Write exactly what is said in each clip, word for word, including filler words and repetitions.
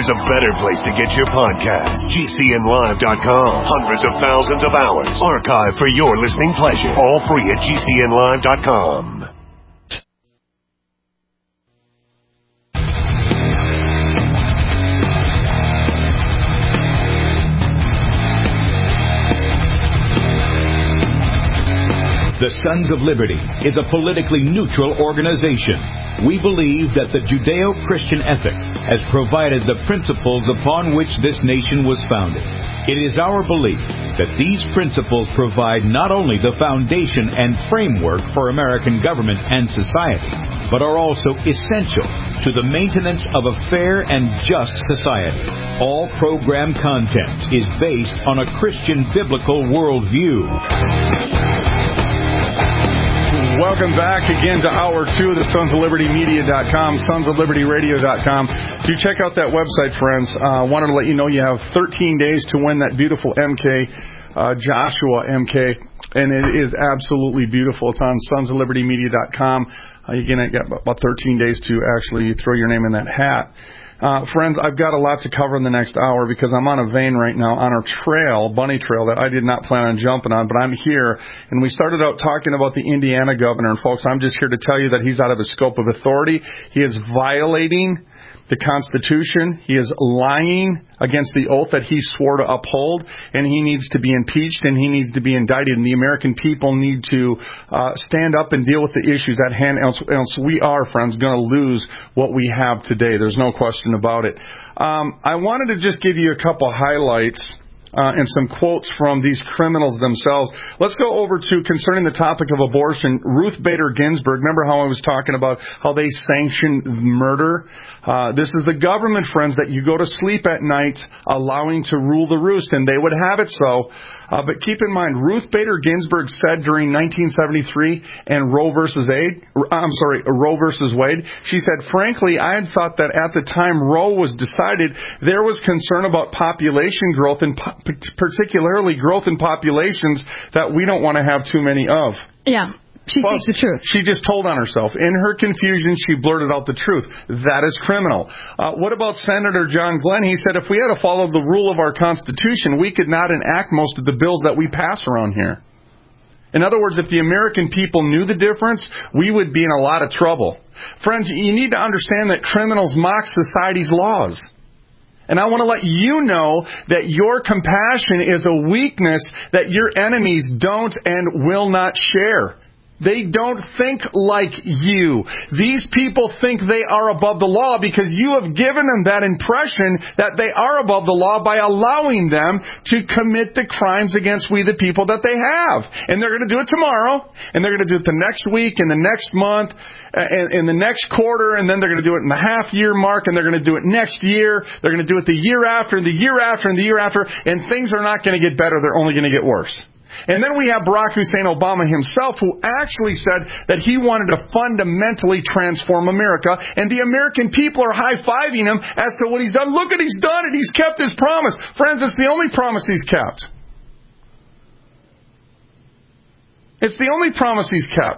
there's a better place to get your podcast. G C N live dot com. Hundreds of thousands of hours archived for your listening pleasure. All free at G C N live dot com. The Sons of Liberty is a politically neutral organization. We believe that the Judeo-Christian ethic has provided the principles upon which this nation was founded. It is our belief that these principles provide not only the foundation and framework for American government and society, but are also essential to the maintenance of a fair and just society. All program content is based on a Christian biblical worldview. Welcome back again to Hour two of the Sons of Liberty Media dot com, Sons of Liberty Radio dot com. Do check out that website, friends. I uh, wanted to let you know you have thirteen days to win that beautiful M K, uh, Joshua M K, and it is absolutely beautiful. It's on Sons of Liberty Media dot com. Uh, you're going to get about thirteen days to actually throw your name in that hat. Uh, friends, I've got a lot to cover in the next hour because I'm on a vein right now on a trail, bunny trail, that I did not plan on jumping on, but I'm here. And we started out talking about the Indiana governor. And, folks, I'm just here to tell you that he's out of his scope of authority. He is violating the Constitution. He is lying against the oath that he swore to uphold, and he needs to be impeached and he needs to be indicted. And the American people need to uh, stand up and deal with the issues at hand, else, else we are, friends, going to lose what we have today. There's no question about it. Um, I wanted to just give you a couple highlights Uh, and some quotes from these criminals themselves. Let's go over to, concerning the topic of abortion, Ruth Bader Ginsburg. Remember how I was talking about how they sanction murder? Uh, this is the government, friends, that you go to sleep at night allowing to rule the roost, and they would have it so. Uh, but keep in mind, Ruth Bader Ginsburg said during nineteen seventy-three and Roe versus Wade, I'm sorry, Roe versus Wade, she said, frankly, I had thought that at the time Roe was decided, there was concern about population growth, and po- particularly growth in populations that we don't want to have too many of. Yeah. She Well, speaks the truth. She just told on herself. In her confusion, she blurted out the truth. That is criminal. Uh, what about Senator John Glenn? He said if we had to follow the rule of our Constitution, we could not enact most of the bills that we pass around here. In other words, if the American people knew the difference, we would be in a lot of trouble. Friends, you need to understand that criminals mock society's laws. And I want to let you know that your compassion is a weakness that your enemies don't and will not share. They don't think like you. These people think they are above the law because you have given them that impression that they are above the law by allowing them to commit the crimes against we the people that they have. And they're going to do it tomorrow, and they're going to do it the next week, and the next month, and in the next quarter, and then they're going to do it in the half-year mark, and they're going to do it next year. They're going to do it the year after, and the year after, and the year after, and things are not going to get better. They're only going to get worse. And then we have Barack Hussein Obama himself, who actually said that he wanted to fundamentally transform America, and the American people are high-fiving him as to what he's done. Look at he's done it. He's kept his promise. Friends, it's the only promise he's kept. It's the only promise he's kept.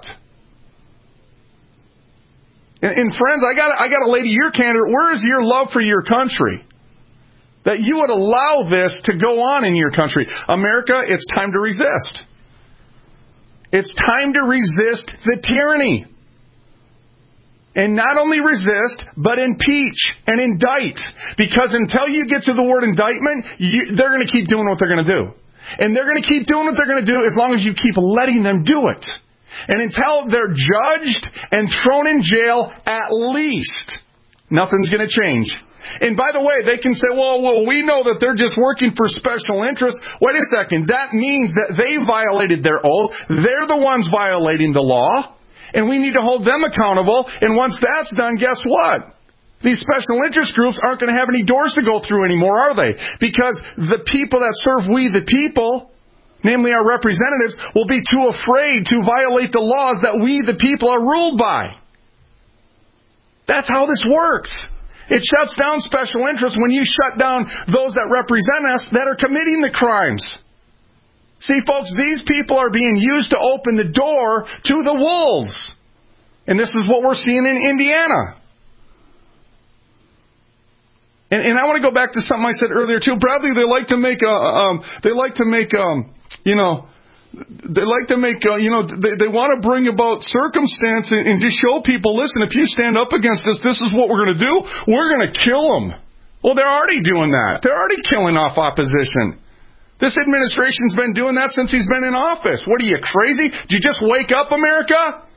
And, and friends, I got I got to lay to your candor, where is your love for your country? That you would allow this to go on in your country. America, it's time to resist. It's time to resist the tyranny. And not only resist, but impeach and indict. Because until you get to the word indictment, you, they're going to keep doing what they're going to do. And they're going to keep doing what they're going to do as long as you keep letting them do it. And until they're judged and thrown in jail, at least, nothing's going to change. And by the way, they can say, well, well, we know that they're just working for special interests. Wait a second. That means that they violated their oath. They're the ones violating the law. And we need to hold them accountable. And once that's done, guess what? These special interest groups aren't going to have any doors to go through anymore, are they? Because the people that serve we the people, namely our representatives, will be too afraid to violate the laws that we the people are ruled by. That's how this works. It shuts down special interests when you shut down those that represent us that are committing the crimes. See, folks, these people are being used to open the door to the wolves. And this is what we're seeing in Indiana. And, and I want to go back to something I said earlier too. Bradley, they like to make a, um, they like to make, um, you know, they like to make, uh, you know, they, they want to bring about circumstance and, and just show people, listen, if you stand up against us, this is what we're going to do. We're going to kill them. Well, they're already doing that. They're already killing off opposition. This administration's been doing that since he's been in office. What are you, crazy? Did you just wake up, America?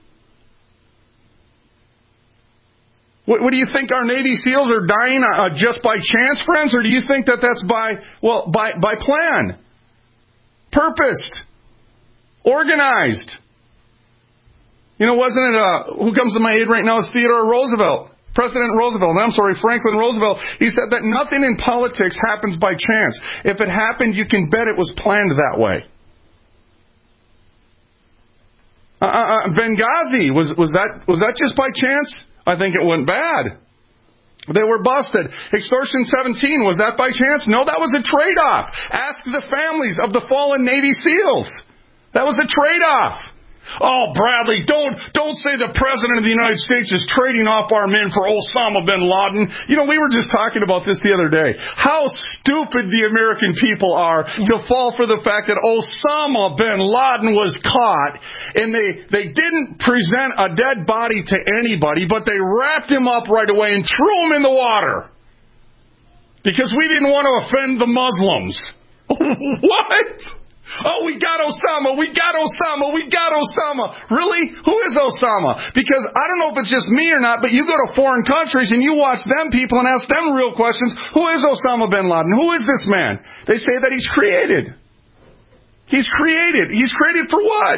What, what do you think, our Navy SEALs are dying uh, just by chance, friends? Or do you think that that's by, well, by, by plan? Purposed? Organized? You know, wasn't it, uh, who comes to my aid right now is Theodore Roosevelt. President Roosevelt, I'm sorry, Franklin Roosevelt. He said that nothing in politics happens by chance. If it happened, you can bet it was planned that way. Uh, uh, Benghazi, was, was that, was that just by chance? I think it went bad. They were busted. Extortion seventeen, was that by chance? No, that was a trade-off. Ask the families of the fallen Navy SEALs. That was a trade-off. Oh, Bradley, don't don't say the President of the United States is trading off our men for Osama bin Laden. You know, we were just talking about this the other day. How stupid the American people are to fall for the fact that Osama bin Laden was caught, and they, they didn't present a dead body to anybody, but they wrapped him up right away and threw him in the water. Because we didn't want to offend the Muslims. What? Oh, we got Osama, we got Osama, we got Osama. Really? Who is Osama? Because I don't know if it's just me or not, but you go to foreign countries and you watch them people and ask them real questions. Who is Osama bin Laden? Who is this man? They say that he's created. He's created. He's created for what?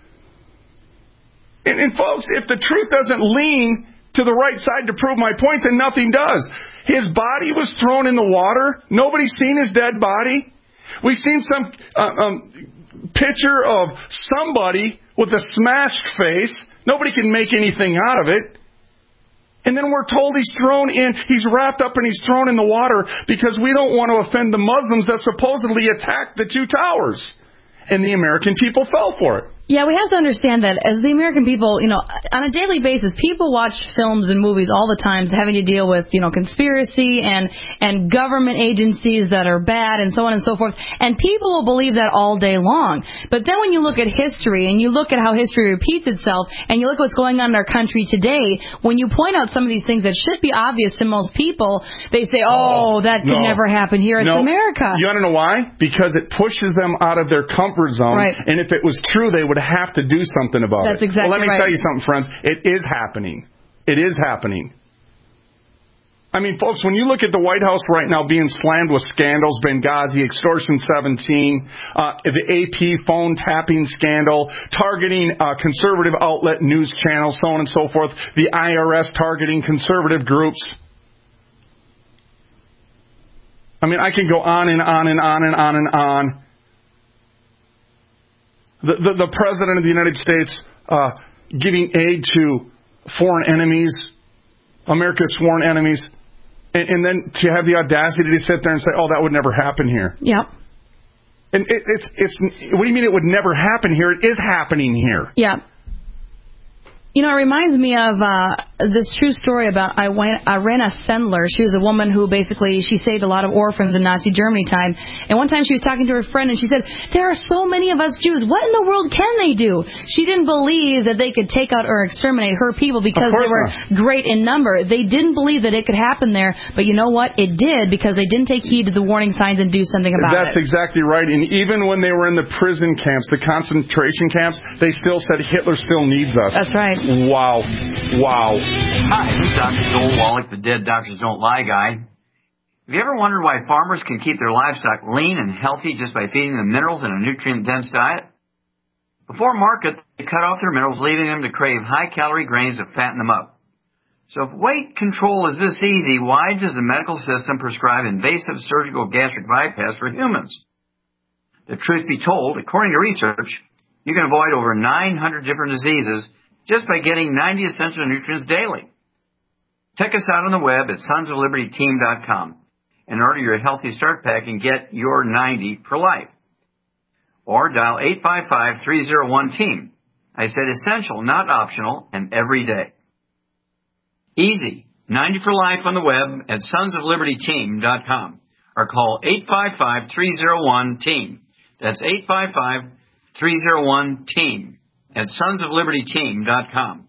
And, and folks, if the truth doesn't lean to the right side to prove my point, then nothing does. His body was thrown in the water. Nobody's seen his dead body. We've seen some uh, um, picture of somebody with a smashed face. Nobody can make anything out of it. And then we're told he's thrown in, he's wrapped up and he's thrown in the water because we don't want to offend the Muslims that supposedly attacked the two towers. And the American people fell for it. Yeah, we have to understand that as the American people, you know, on a daily basis, people watch films and movies all the time having to deal with, you know, conspiracy and and government agencies that are bad and so on and so forth. And people will believe that all day long. But then when you look at history and you look at how history repeats itself and you look at what's going on in our country today, when you point out some of these things that should be obvious to most people, they say, oh, that could no. never happen here. It's no. America. You want to know why? Because it pushes them out of their comfort zone. Right. And if it was true, they would have to do something about That's it. exactly well, let me right. tell you something, friends. It is happening. It is happening. I mean, folks, when you look at the White House right now being slammed with scandals, Benghazi, Extortion seventeen, uh, the A P phone tapping scandal, targeting uh, conservative outlet news channels, so on and so forth, the I R S targeting conservative groups. I mean, I can go on and on and on and on and on. The, the, the President of the United States uh, giving aid to foreign enemies, America's sworn enemies, and, and then to have the audacity to sit there and say, oh, that would never happen here. Yep. And it, it's, it's, what do you mean it would never happen here? It is happening here. Yeah. You know, it reminds me of uh, this true story about Irena Sendler. She was a woman who basically, she saved a lot of orphans in Nazi Germany time. And one time she was talking to her friend and she said, there are so many of us Jews. What in the world can they do? She didn't believe that they could take out or exterminate her people because they were not. great in number. They didn't believe that it could happen there. But you know what? It did because they didn't take heed to the warning signs and do something about That's it. That's exactly right. And even when they were in the prison camps, the concentration camps, they still said Hitler still needs us. That's right. Wow. Wow. Hi, this is Doctor Joel Wallach, the Dead Doctors Don't Lie guy. Have you ever wondered why farmers can keep their livestock lean and healthy just by feeding them minerals in a nutrient-dense diet? Before market, they cut off their minerals, leaving them to crave high-calorie grains to fatten them up. So if weight control is this easy, why does the medical system prescribe invasive surgical gastric bypass for humans? The truth be told, according to research, you can avoid over nine hundred different diseases just by getting ninety essential nutrients daily. Check us out on the web at sons of liberty team dot com and order your Healthy Start Pack and get your ninety for life. Or dial eight five five, three oh one, team. I said essential, not optional, and every day. Easy. ninety for life on the web at sons of liberty team dot com or call eight five five, three oh one, team. That's eight five five, three oh one, team at sons of liberty team dot com.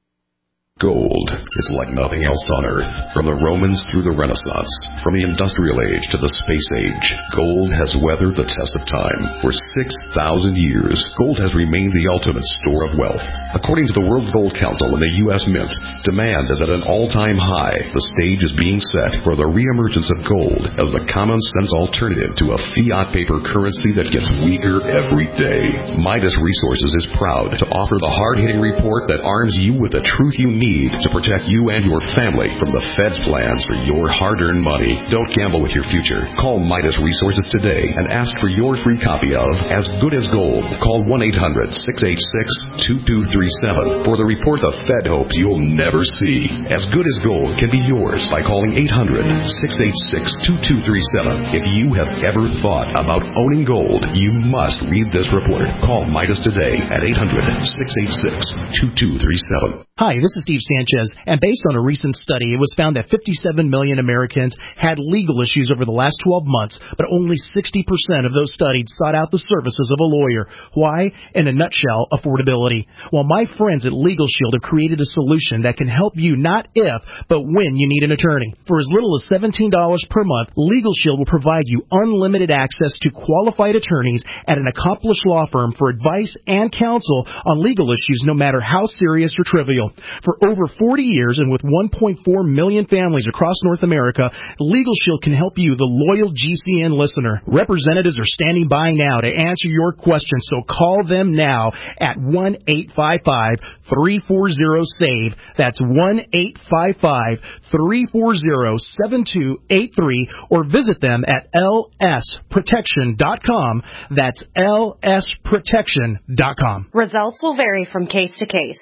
Gold is like nothing else on Earth. From the Romans through the Renaissance, from the Industrial Age to the Space Age, gold has weathered the test of time. For six thousand years, gold has remained the ultimate store of wealth. According to the World Gold Council and the U S Mint, demand is at an all-time high. The stage is being set for the reemergence of gold as the common-sense alternative to a fiat paper currency that gets weaker every day. Midas Resources is proud to offer the hard-hitting report that arms you with the truth you need to protect you and your family from the Fed's plans for your hard-earned money. Don't gamble with your future. Call Midas Resources today and ask for your free copy of As Good as Gold. Call one eight hundred, six eight six, two two three seven for the report the Fed hopes you'll never see. As Good as Gold can be yours by calling eight hundred, six eight six, two two three seven. If you have ever thought about owning gold, you must read this report. Call Midas today at eight hundred, six eight six, two two three seven. Hi, this is Steve Sanchez, and based on a recent study, it was found that fifty-seven million Americans had legal issues over the last twelve months, but only sixty percent of those studied sought out the services of a lawyer. Why? In a nutshell, affordability. Well, my friends at Legal Shield have created a solution that can help you not if, but when you need an attorney. For as little as seventeen dollars per month, Legal Shield will provide you unlimited access to qualified attorneys at an accomplished law firm for advice and counsel on legal issues, no matter how serious or trivial. For over forty years and with one point four million families across North America, Legal Shield can help you, the loyal G C N listener. Representatives are standing by now to answer your questions, so call them now at one eight five five, three four zero, SAVE. That's one eight five five, three four zero, seven two eight three, or visit them at L S protection dot com. That's L S protection dot com. Results will vary from case to case.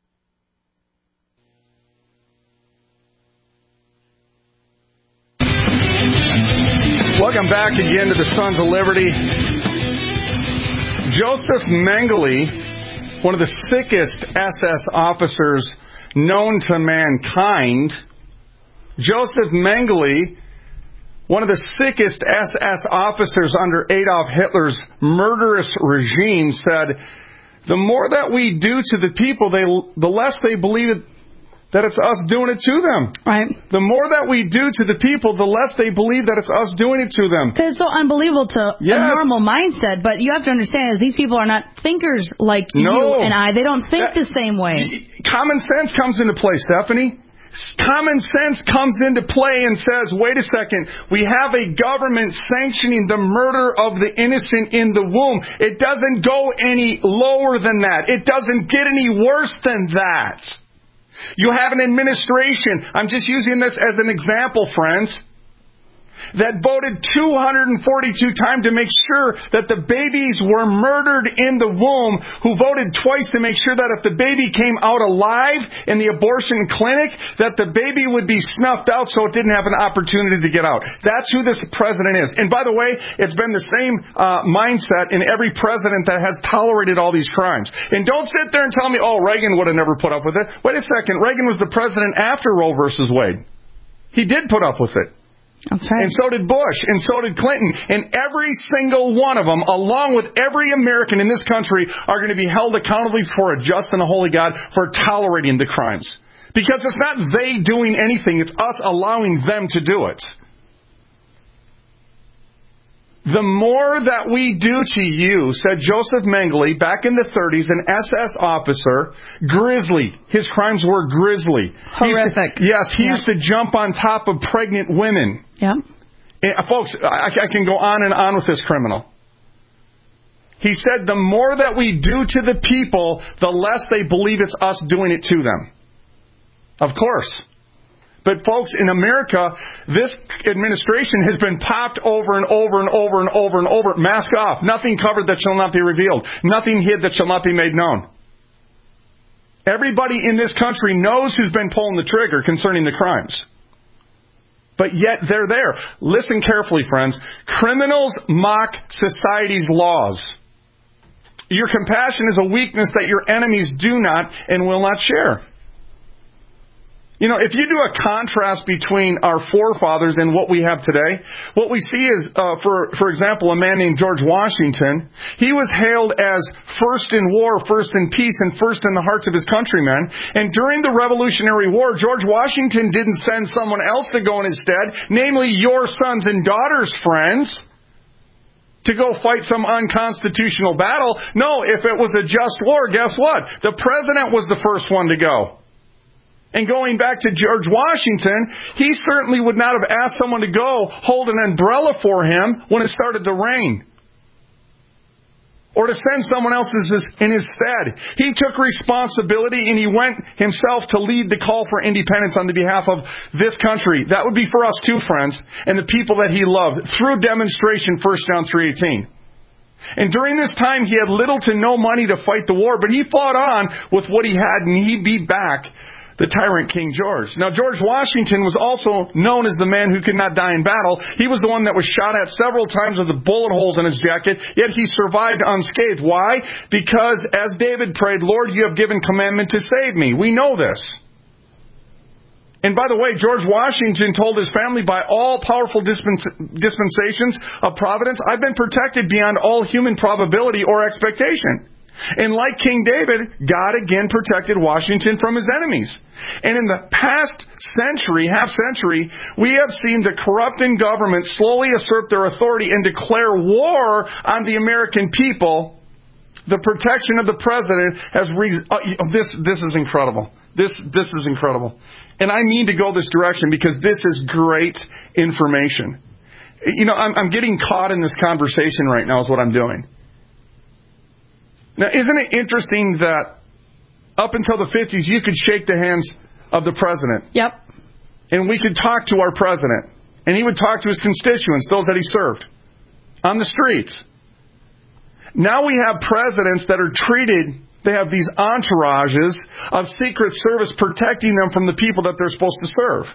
Welcome back again to the Sons of Liberty. Joseph Mengele, one of the sickest S S officers known to mankind. Joseph Mengele, one of the sickest S S officers under Adolf Hitler's murderous regime, said, the more that we do to the people, they, the less they believe it, that it's us doing it to them. Right. The more that we do to the people, the less they believe that it's us doing it to them. Because it's so unbelievable to yes. a normal mindset, but you have to understand is these people are not thinkers like no. you and I. They don't think that, the same way. Common sense comes into play, Stephanie. Common sense comes into play and says, wait a second, we have a government sanctioning the murder of the innocent in the womb. It doesn't go any lower than that. It doesn't get any worse than that. You have an administration, I'm just using this as an example, friends, that voted two hundred forty-two times to make sure that the babies were murdered in the womb, who voted twice to make sure that if the baby came out alive in the abortion clinic, that the baby would be snuffed out so it didn't have an opportunity to get out. That's who this president is. And by the way, it's been the same uh, mindset in every president that has tolerated all these crimes. And don't sit there and tell me, oh, Reagan would have never put up with it. Wait a second, Reagan was the president after Roe versus Wade. He did put up with it. That's right. And so did Bush, and so did Clinton. And every single one of them, along with every American in this country, are going to be held accountable before a just and a holy God for tolerating the crimes. Because it's not they doing anything, it's us allowing them to do it. The more that we do to you, said Joseph Mengele, back in the thirties, an S S officer, grisly. His crimes were grisly. Horrific. He used to, yes, he yep. used to jump on top of pregnant women. Yeah. Folks, I, I can go on and on with this criminal. He said the more that we do to the people, the less they believe it's us doing it to them. Of course. But folks, in America, this administration has been popped over and over and over and over and over. Mask off. Nothing covered that shall not be revealed. Nothing hid that shall not be made known. Everybody in this country knows who's been pulling the trigger concerning the crimes. But yet they're there. Listen carefully, friends. Criminals mock society's laws. Your compassion is a weakness that your enemies do not and will not share. You know, if you do a contrast between our forefathers and what we have today, what we see is, uh, for for example, a man named George Washington. He was hailed as first in war, first in peace, and first in the hearts of his countrymen. And during the Revolutionary War, George Washington didn't send someone else to go in his stead, namely your sons and daughters, friends, to go fight some unconstitutional battle. No, if it was a just war, guess what? The president was the first one to go. And going back to George Washington, he certainly would not have asked someone to go hold an umbrella for him when it started to rain, or to send someone else in his stead. He took responsibility and he went himself to lead the call for independence on the behalf of this country. That would be for us too, friends, and the people that he loved through demonstration, First John three eighteen. And during this time, he had little to no money to fight the war, but he fought on with what he had, and he beat back the tyrant King George. Now, George Washington was also known as the man who could not die in battle. He was the one that was shot at several times with the bullet holes in his jacket, yet he survived unscathed. Why? Because, as David prayed, Lord, you have given commandment to save me. We know this. And by the way, George Washington told his family, by all powerful dispens- dispensations of providence, I've been protected beyond all human probability or expectation. And like King David, God again protected Washington from his enemies. And in the past century, half century, we have seen the corrupting government slowly assert their authority and declare war on the American people. The protection of the president has re- uh, this this is incredible. This this is incredible. And I need to go this direction because this is great information. You know, I'm, I'm getting caught in this conversation right now is what I'm doing. Now, isn't it interesting that up until the fifties, you could shake the hands of the president? Yep. And we could talk to our president. And he would talk to his constituents, those that he served, on the streets. Now we have presidents that are treated, they have these entourages of Secret Service protecting them from the people that they're supposed to serve.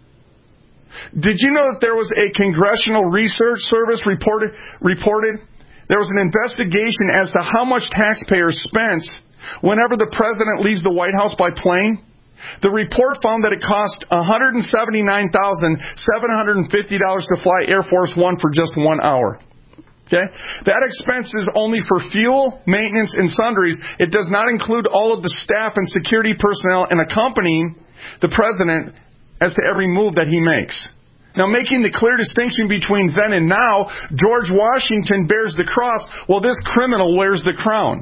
Did you know that there was a Congressional Research Service reported reported there was an investigation as to how much taxpayers spent whenever the president leaves the White House by plane? The report found that it cost one hundred seventy-nine thousand seven hundred fifty dollars to fly Air Force One for just one hour. Okay? That expense is only for fuel, maintenance, and sundries. It does not include all of the staff and security personnel and accompanying the president as to every move that he makes. Now, making the clear distinction between then and now, George Washington bears the cross, while this criminal wears the crown.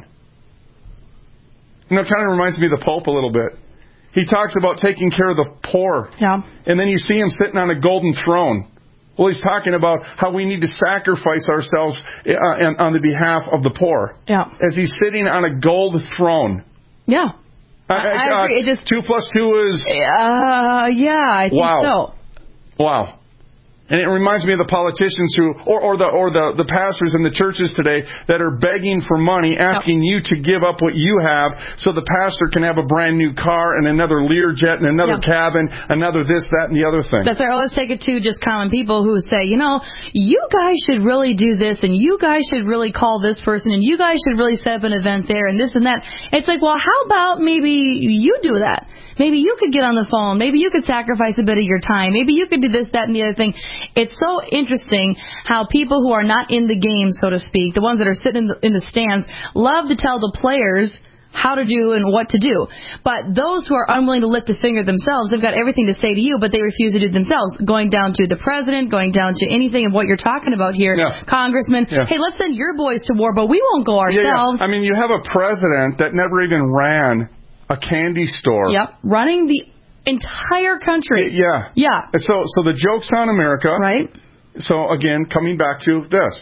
You know, it kind of reminds me of the Pope a little bit. He talks about taking care of the poor. Yeah. And then you see him sitting on a golden throne. Well, he's talking about how we need to sacrifice ourselves uh, on the behalf of the poor. Yeah. As he's sitting on a gold throne. Yeah. Uh, I, I uh, agree. It just, two plus two is... Uh, yeah, I think wow. so. Wow. And it reminds me of the politicians who, or, or the or the, the pastors in the churches today that are begging for money, asking you to give up what you have so the pastor can have a brand new car and another Learjet and another yeah. cabin, another this, that, and the other thing. That's right. Well, let's take it to just common people who say, you know, you guys should really do this, and you guys should really call this person, and you guys should really set up an event there, and this and that. It's like, well, how about maybe you do that? Maybe you could get on the phone. Maybe you could sacrifice a bit of your time. Maybe you could do this, that, and the other thing. It's so interesting how people who are not in the game, so to speak, the ones that are sitting in the, in the stands, love to tell the players how to do and what to do. But those who are unwilling to lift a finger themselves, they've got everything to say to you, but they refuse to do it themselves. Going down to the president, going down to anything of what you're talking about here, yeah. Congressman, yeah. hey, let's send your boys to war, but we won't go ourselves. Yeah, yeah. I mean, you have a president that never even ran a candy store. Yep, running the entire country. Yeah. Yeah. So so the joke's on America. Right. So, again, coming back to this.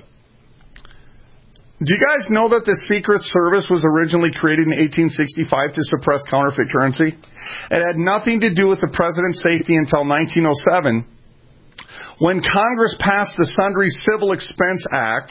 Do you guys know that the Secret Service was originally created in eighteen sixty-five to suppress counterfeit currency? It had nothing to do with the president's safety until nineteen oh seven, when Congress passed the Sundry Civil Expense Act,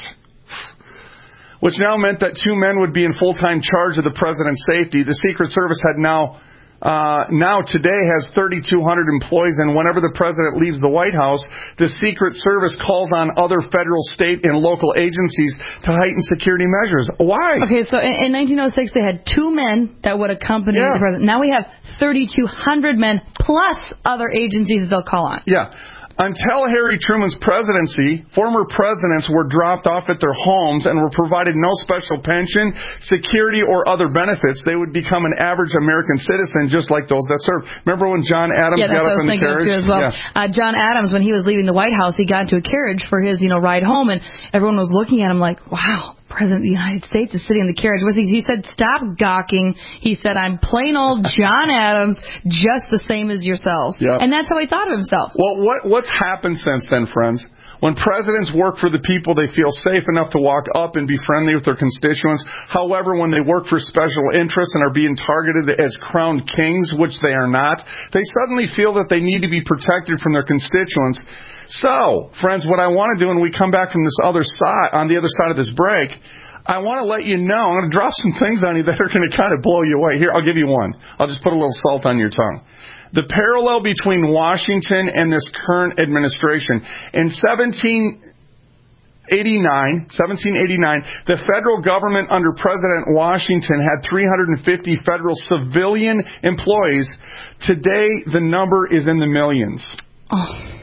which now meant that two men would be in full-time charge of the president's safety. The Secret Service had now uh, now today has thirty-two hundred employees, and whenever the president leaves the White House, the Secret Service calls on other federal, state, and local agencies to heighten security measures. Why? Okay, so in, in nineteen oh six, they had two men that would accompany Yeah. the president. Now we have thirty-two hundred men plus other agencies that they'll call on. Yeah. Until Harry Truman's presidency, former presidents were dropped off at their homes and were provided no special pension, security, or other benefits. They would become an average American citizen just like those that served. Remember when John Adams yeah, got up in the carriage? Too as well. Yeah. Uh, John Adams, when he was leaving the White House, he got into a carriage for his, you know, ride home, and everyone was looking at him like, wow, President of the United States is sitting in the carriage. Was he? He said, stop gawking. He said, I'm plain old John Adams, just the same as yourselves. Yep. And that's how he thought of himself. Well, what what's happened since then, friends? When presidents work for the people, they feel safe enough to walk up and be friendly with their constituents. However, when they work for special interests and are being targeted as crowned kings, which they are not, they suddenly feel that they need to be protected from their constituents. So, friends, what I want to do when we come back from this other side, on the other side of this break, I want to let you know, I'm going to drop some things on you that are going to kind of blow you away. Here, I'll give you one. I'll just put a little salt on your tongue. The parallel between Washington and this current administration. In seventeen eighty-nine, seventeen eighty-nine, the federal government under President Washington had three hundred fifty federal civilian employees. Today, the number is in the millions. Oh.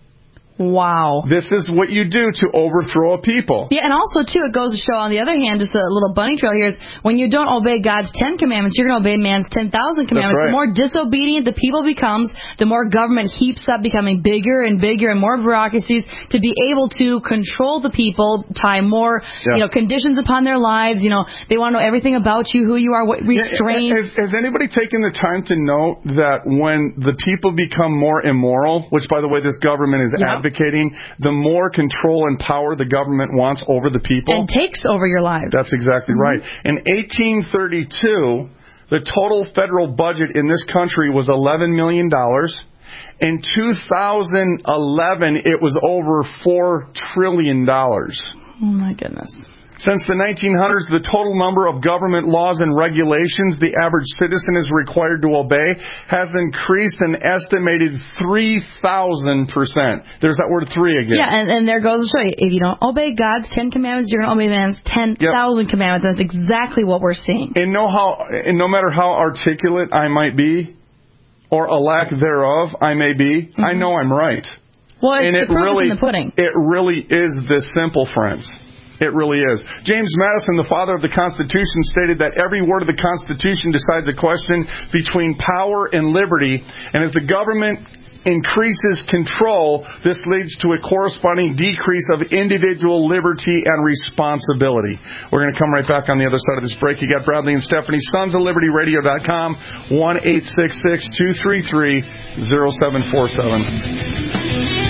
Wow. This is what you do to overthrow a people. Yeah, and also, too, it goes to show, on the other hand, just a little bunny trail here, is when you don't obey God's Ten Commandments, you're going to obey man's ten thousand commandments. That's right. The more disobedient the people becomes, the more government heaps up, becoming bigger and bigger and more bureaucracies to be able to control the people, tie more, yeah. you know, conditions upon their lives. You know, they want to know everything about you, who you are, what restraints. Yeah, has, has anybody taken the time to note that when the people become more immoral, which, by the way, this government is yeah. advocating, the more control and power the government wants over the people. And takes over your lives. That's exactly mm-hmm. right. In eighteen thirty-two, the total federal budget in this country was eleven million dollars. In two thousand eleven, it was over four trillion dollars. Oh, my goodness. Since the nineteen hundreds, the total number of government laws and regulations the average citizen is required to obey has increased an estimated three thousand percent. There's that word three again. Yeah, and, and there goes to show you, if you don't obey God's Ten Commandments, you're going to obey man's ten thousand yep. commandments. That's exactly what we're seeing. And no, how, and no matter how articulate I might be, or a lack thereof I may be, mm-hmm. I know I'm right. Well, it's and the it proof really, in the pudding. It really is this simple, friends. It really is. James Madison, the father of the Constitution, stated that every word of the Constitution decides a question between power and liberty, and as the government increases control, this leads to a corresponding decrease of individual liberty and responsibility. We're going to come right back on the other side of this break. You got Bradley and Stephanie, sons of liberty radio dot com, one eight six six, two three three, zero seven four seven.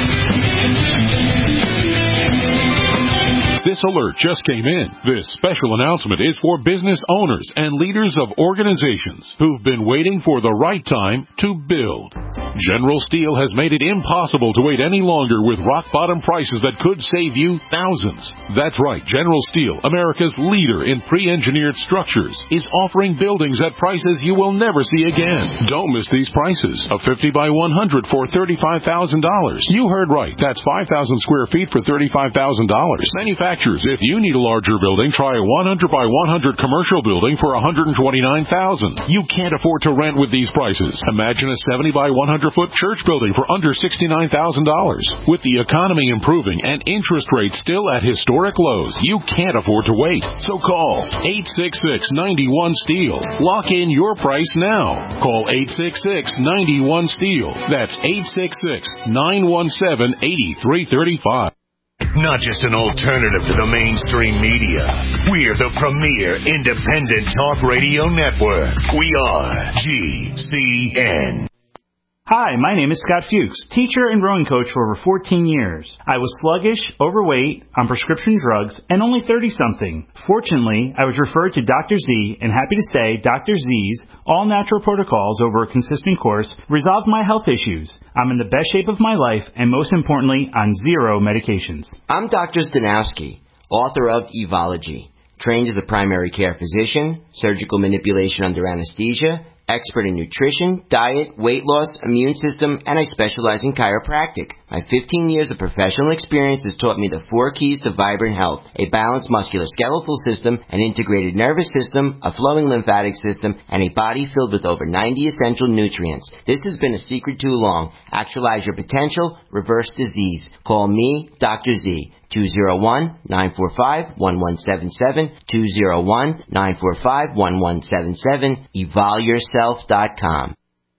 This alert just came in. This special announcement is for business owners and leaders of organizations who've been waiting for the right time to build. General Steel has made it impossible to wait any longer with rock-bottom prices that could save you thousands. That's right. General Steel, America's leader in pre-engineered structures, is offering buildings at prices you will never see again. Don't miss these prices. A fifty by one hundred for thirty-five thousand dollars. You heard right. That's five thousand square feet for thirty-five thousand dollars. Manufacturers, if you need a larger building, try a one hundred by one hundred commercial building for one hundred twenty-nine thousand dollars. You can't afford to rent with these prices. Imagine a seventy by one hundred foot church building for under sixty-nine thousand dollars. With the economy improving and interest rates still at historic lows, you can't afford to wait. So call eight six six, nine one, STEEL. Lock in your price now. Call eight six six, nine one, STEEL. That's eight six six, nine one seven, eight three three five. Not just an alternative to the mainstream media. We're the premier independent talk radio network. We are G C N. Hi, my name is Scott Fuchs, teacher and rowing coach for over fourteen years. I was sluggish, overweight, on prescription drugs, and only thirty-something. Fortunately, I was referred to Doctor Z, and happy to say Doctor Z's all-natural protocols over a consistent course resolved my health issues. I'm in the best shape of my life, and most importantly, on zero medications. I'm Doctor Stanowski, author of Evology, trained as a primary care physician, surgical manipulation under anesthesia, Expert in nutrition, diet, weight loss, immune system, and I specialize in chiropractic. My fifteen years of professional experience has taught me the four keys to vibrant health: a balanced musculoskeletal system, an integrated nervous system, a flowing lymphatic system, and a body filled with over ninety essential nutrients. This has been a secret too long. Actualize your potential, reverse disease. Call me, Doctor Z. two oh one, nine four five, one one seven seven, two oh one, nine four five, one one seven seven, evolve yourself dot com.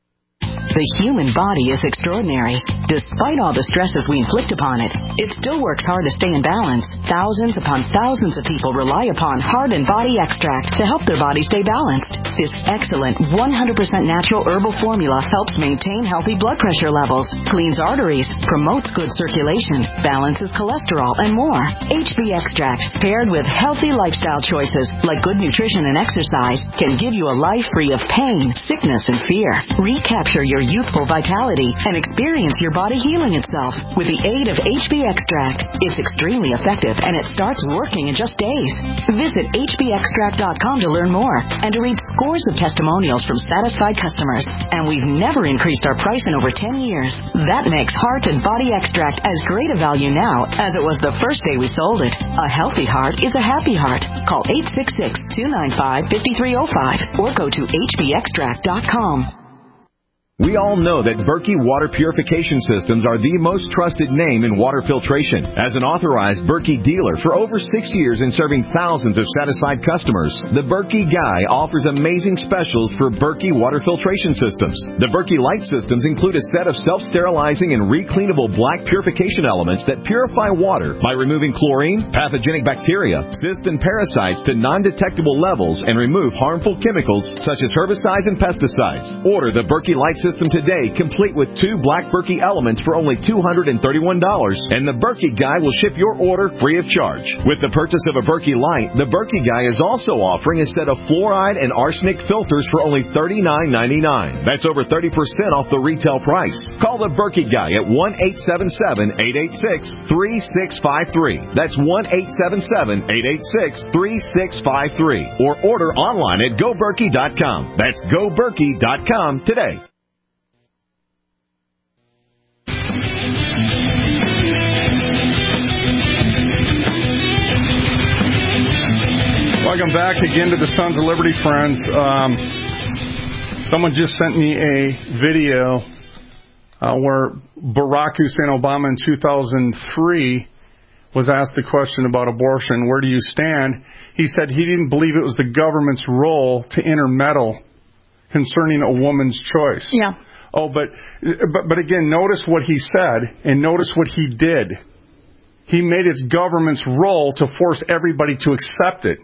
The human body is extraordinary. Despite all the stresses we inflict upon it, it still works hard to stay in balance. Thousands upon thousands of people rely upon Heart and Body Extract to help their body stay balanced. This excellent one hundred percent natural herbal formula helps maintain healthy blood pressure levels, cleans arteries, promotes good circulation, balances cholesterol, and more. H B Extract, paired with healthy lifestyle choices like good nutrition and exercise, can give you a life free of pain, sickness, and fear. Recapture your youthful vitality and experience your body healing itself with the aid of H B Extract. It's extremely effective and it starts working in just days. Visit H B extract dot com to learn more and to read scores of testimonials from satisfied customers. And we've never increased our price in over ten years. That makes Heart and Body Extract as great a value now as it was the first day we sold it. A healthy heart is a happy heart. Call eight six six, two nine five, five three zero five or go to H B extract dot com. We all know that Berkey Water Purification Systems are the most trusted name in water filtration. As an authorized Berkey dealer for over six years and serving thousands of satisfied customers, the Berkey Guy offers amazing specials for Berkey Water Filtration Systems. The Berkey Light Systems include a set of self-sterilizing and recleanable black purification elements that purify water by removing chlorine, pathogenic bacteria, cysts, and parasites to non-detectable levels and remove harmful chemicals such as herbicides and pesticides. Order the Berkey Light Systems System today, complete with two black Berkey elements for only two hundred thirty-one dollars, and the Berkey Guy will ship your order free of charge. With the purchase of a Berkey Light, the Berkey Guy is also offering a set of fluoride and arsenic filters for only thirty-nine ninety-nine. That's over thirty percent off the retail price. Call the Berkey Guy at one eight seven seven, eight eight six, three six five three. That's one eight seven seven, eight eight six, three six five three. Or order online at go berkey dot com. That's go berkey dot com today. Welcome back again to the Sons of Liberty, friends. Um, someone just sent me a video uh, where Barack Hussein Obama in two thousand three was asked the question about abortion. Where do you stand? He said he didn't believe it was the government's role to intermeddle concerning a woman's choice. Yeah. Oh, but but but again, notice what he said and notice what he did. He made its government's role to force everybody to accept it.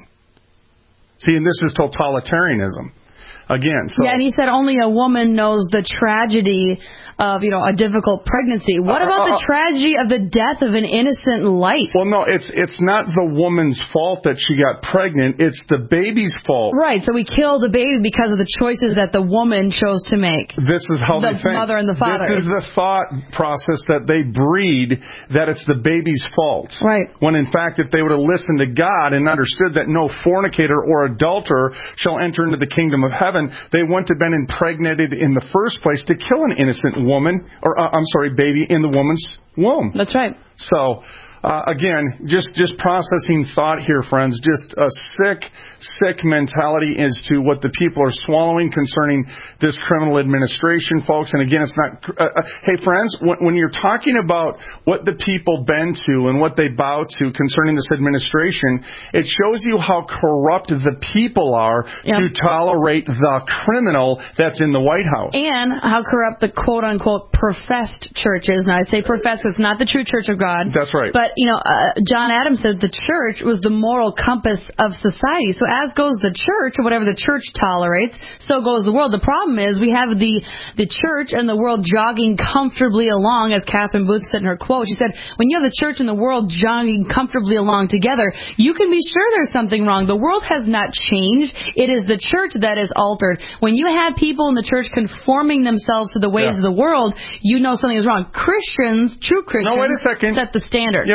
See, and this is totalitarianism. Again, so. Yeah, and he said only a woman knows the tragedy of, you know, a difficult pregnancy. What about uh, uh, the tragedy of the death of an innocent life? Well, no, it's it's not the woman's fault that she got pregnant. It's the baby's fault. Right, so we kill the baby because of the choices that the woman chose to make. This is how the they think. The mother and the father. This is the thought process that they breed, that it's the baby's fault. Right. When, in fact, if they would have listened to God and understood that no fornicator or adulterer shall enter into the kingdom of heaven, they wouldn't have been impregnated in the first place to kill an innocent woman, or uh, I'm sorry, baby in the woman's womb. That's right. So, uh, again, just, just processing thought here, friends. Just a sick, sick mentality as to what the people are swallowing concerning this criminal administration, folks. And again, it's not... Uh, uh, hey, friends, when, when you're talking about what the people bend to and what they bow to concerning this administration, it shows you how corrupt the people are yep. to tolerate the criminal that's in the White House. And how corrupt the quote-unquote professed church is. Now, I say professed, it's not the true church of God. That's right. But, you know, uh, John Adams said the church was the moral compass of society. So as goes the church, or whatever the church tolerates, so goes the world. The problem is we have the the church and the world jogging comfortably along, as Catherine Booth said in her quote. She said, when you have the church and the world jogging comfortably along together, you can be sure there's something wrong. The world has not changed. It is the church that is altered. When you have people in the church conforming themselves to the ways yeah. of the world, you know something is wrong. Christians, true Christians, no, wait a second. set the standard. Yeah,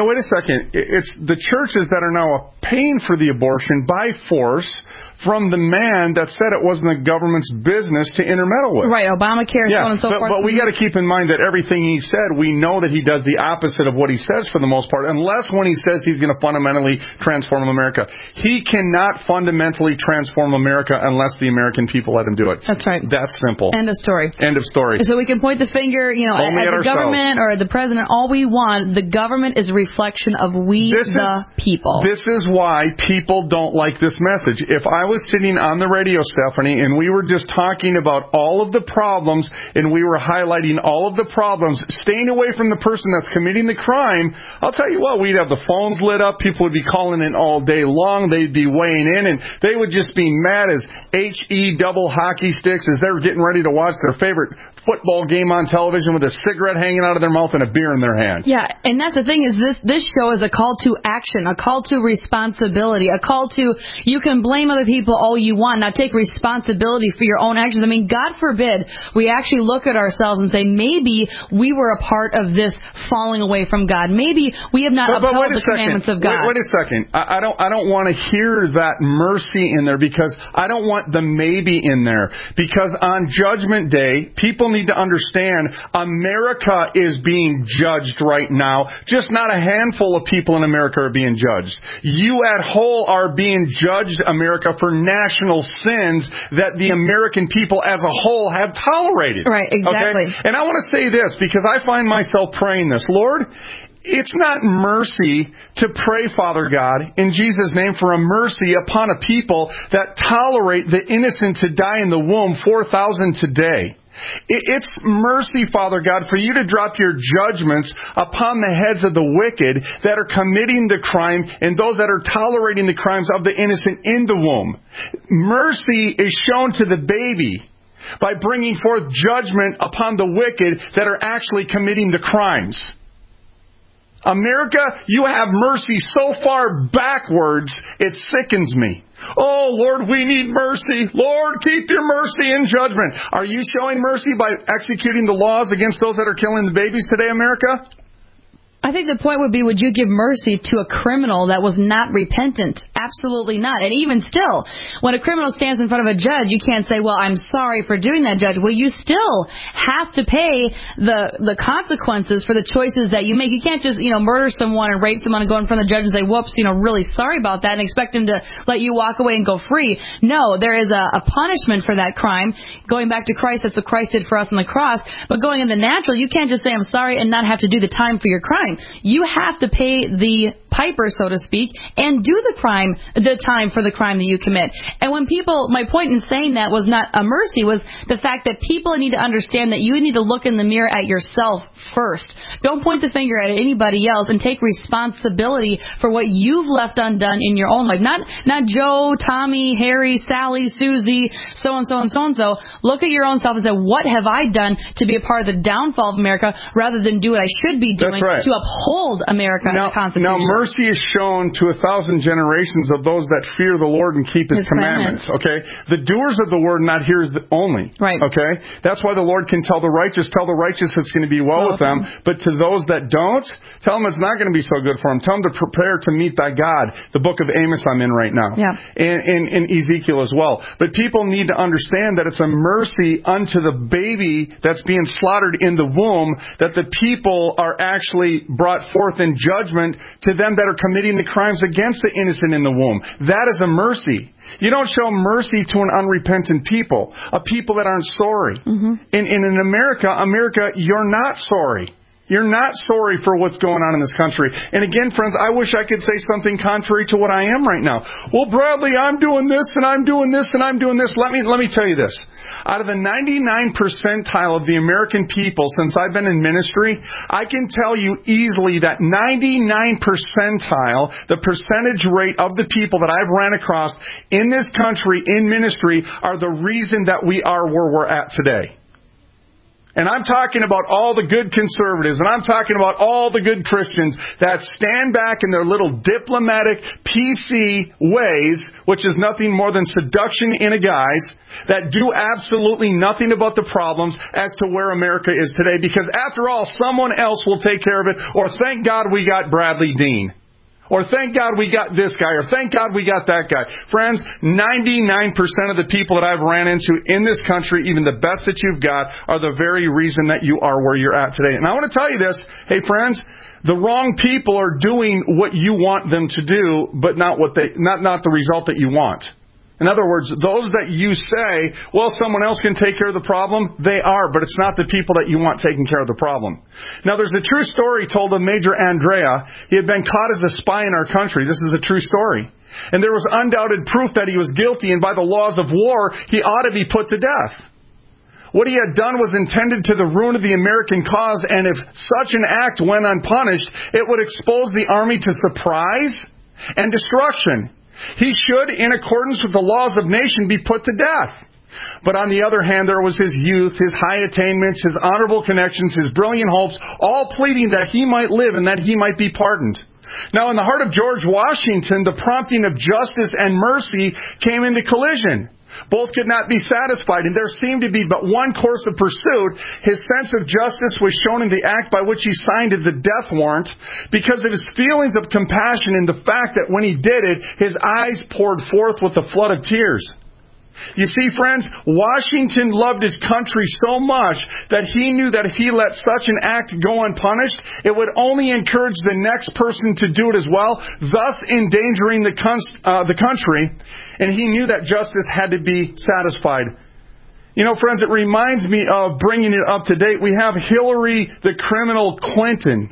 wait a second. It's the churches that are now paying for the abortion by force from the man that said it wasn't the government's business to intermeddle with. Right, Obamacare, yeah, so on and so but, forth. But we got to keep in mind that everything he said, we know that he does the opposite of what he says for the most part, unless when he says he's going to fundamentally transform America. He cannot fundamentally transform America unless the American people let him do it. That's right. That's simple. End of story. End of story. So we can point the finger, you know, Only at, at the government or the president, all we want. The government is a reflection of we, this the is, people. This is why people don't like this message. If I was sitting on the radio, Stephanie, and we were just talking about all of the problems, and we were highlighting all of the problems, staying away from the person that's committing the crime, I'll tell you what, we'd have the phones lit up, people would be calling in all day long, they'd be weighing in, and they would just be mad as H E double hockey sticks as they're getting ready to watch their favorite football game on television with a cigarette hanging out of their mouth and a beer in their hand. Yeah, and that's the thing is this this show is a call to action, a call to responsibility, a call to, you can blame other people all you want, now take responsibility for your own actions. I mean, God forbid we actually look at ourselves and say, maybe we were a part of this falling away from God. Maybe we have not but, but upheld wait a the second. commandments of God. Wait, wait a second. I, I don't I don't want to hear that mercy in there, because I don't want the maybe in there. Because on Judgment Day, people need to understand America is being judged right now. Just not a handful of people in America are being judged. You at whole are being judged, America, for national sins that the American people as a whole have tolerated. Right, exactly. Okay? And I want to say this, because I find myself praying this. Lord, it's not mercy to pray, Father God, in Jesus' name, for a mercy upon a people that tolerate the innocent to die in the womb, four thousand today. It's mercy, Father God, for you to drop your judgments upon the heads of the wicked that are committing the crime and those that are tolerating the crimes of the innocent in the womb. Mercy is shown to the baby by bringing forth judgment upon the wicked that are actually committing the crimes. America, you have mercy so far backwards, it sickens me. Oh, Lord, we need mercy. Lord, keep your mercy in judgment. Are you showing mercy by executing the laws against those that are killing the babies today, America? I think the point would be, would you give mercy to a criminal that was not repentant? Absolutely not. And even still, when a criminal stands in front of a judge, you can't say, well, I'm sorry for doing that, judge. Well, you still have to pay the the consequences for the choices that you make. You can't just, you know, murder someone and rape someone and go in front of the judge and say, whoops, you know, really sorry about that, and expect him to let you walk away and go free. No, there is a, a punishment for that crime. Going back to Christ, that's what Christ did for us on the cross. But going in the natural, you can't just say, I'm sorry, and not have to do the time for your crime. You have to pay the piper, so to speak, and do the crime, the time for the crime that you commit. And when people, my point in saying that was not a mercy, was the fact that people need to understand that you need to look in the mirror at yourself first. Don't point the finger at anybody else, and take responsibility for what you've left undone in your own life. Not not Joe, Tommy, Harry, Sally, Susie, so and so and so and so. Look at your own self and say, what have I done to be a part of the downfall of America, rather than do what I should be doing right. to uphold America now, and the Constitution. Now, mercy is shown to a thousand generations of those that fear the Lord and keep His, His commandments. commandments. Okay, the doers of the word, not hearers only. Right. Okay, that's why the Lord can tell the righteous, tell the righteous it's going to be well, well with them. them. But to those that don't, tell them it's not going to be so good for them. Tell them to prepare to meet thy God. The book of Amos I'm in right now. Yeah. And, and, and Ezekiel as well. But people need to understand that it's a mercy unto the baby that's being slaughtered in the womb, that the people are actually brought forth in judgment to them that are committing the crimes against the innocent in the womb. That is a mercy. You don't show mercy to an unrepentant people, a people that aren't sorry. Mm-hmm. And, and in America, America, you're not sorry. You're not sorry for what's going on in this country. And again, friends, I wish I could say something contrary to what I am right now. Well, Bradley, I'm doing this and I'm doing this and I'm doing this. Let me let me tell you this. Out of the ninety-nine percentile of the American people since I've been in ministry, I can tell you easily that ninety-nine percentile, the percentage rate of the people that I've ran across in this country in ministry, are the reason that we are where we're at today. And I'm talking about all the good conservatives, and I'm talking about all the good Christians that stand back in their little diplomatic P C ways, which is nothing more than seduction in a guise, that do absolutely nothing about the problems as to where America is today. Because after all, someone else will take care of it, or thank God we got Bradley Dean. Or thank God we got this guy, or thank God we got that guy. Friends, ninety-nine percent of the people that I've ran into in this country, even the best that you've got, are the very reason that you are where you're at today. And I want to tell you this, hey friends, the wrong people are doing what you want them to do, but not what they, not, not the result that you want. In other words, those that you say, well, someone else can take care of the problem, they are, but it's not the people that you want taking care of the problem. Now, there's a true story told of Major Andrea. He had been caught as a spy in our country. This is a true story. And there was undoubted proof that he was guilty, and by the laws of war, he ought to be put to death. What he had done was intended to the ruin of the American cause, and if such an act went unpunished, it would expose the Army to surprise and destruction. He should, in accordance with the laws of nation, be put to death. But on the other hand, there was his youth, his high attainments, his honorable connections, his brilliant hopes, all pleading that he might live and that he might be pardoned. Now, in the heart of George Washington, the prompting of justice and mercy came into collision. Both could not be satisfied, and there seemed to be but one course of pursuit. His sense of justice was shown in the act by which he signed the death warrant because of his feelings of compassion and the fact that when he did it, his eyes poured forth with a flood of tears. You see, friends, Washington loved his country so much that he knew that if he let such an act go unpunished, it would only encourage the next person to do it as well, thus endangering the, con- uh, the country, and he knew that justice had to be satisfied. You know, friends, it reminds me of bringing it up to date. We have Hillary, the criminal Clinton.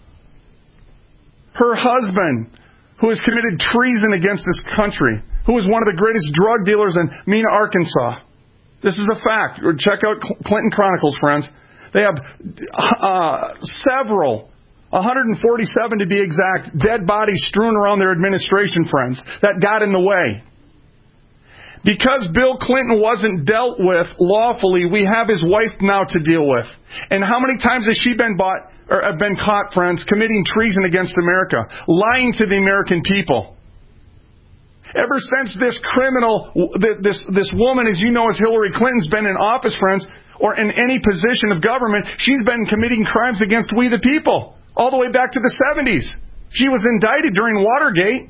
Her husband, who has committed treason against this country, who is one of the greatest drug dealers in Mena, Arkansas. This is a fact. Check out Clinton Chronicles, friends. They have uh, several, one hundred forty-seven to be exact, dead bodies strewn around their administration, friends, that got in the way. Because Bill Clinton wasn't dealt with lawfully, we have his wife now to deal with. And how many times has she been bought or have been caught, friends, committing treason against America, lying to the American people? Ever since this criminal, this this woman, as you know, as Hillary Clinton's been in office, friends, or in any position of government, she's been committing crimes against we the people, all the way back to the seventies. She was indicted during Watergate.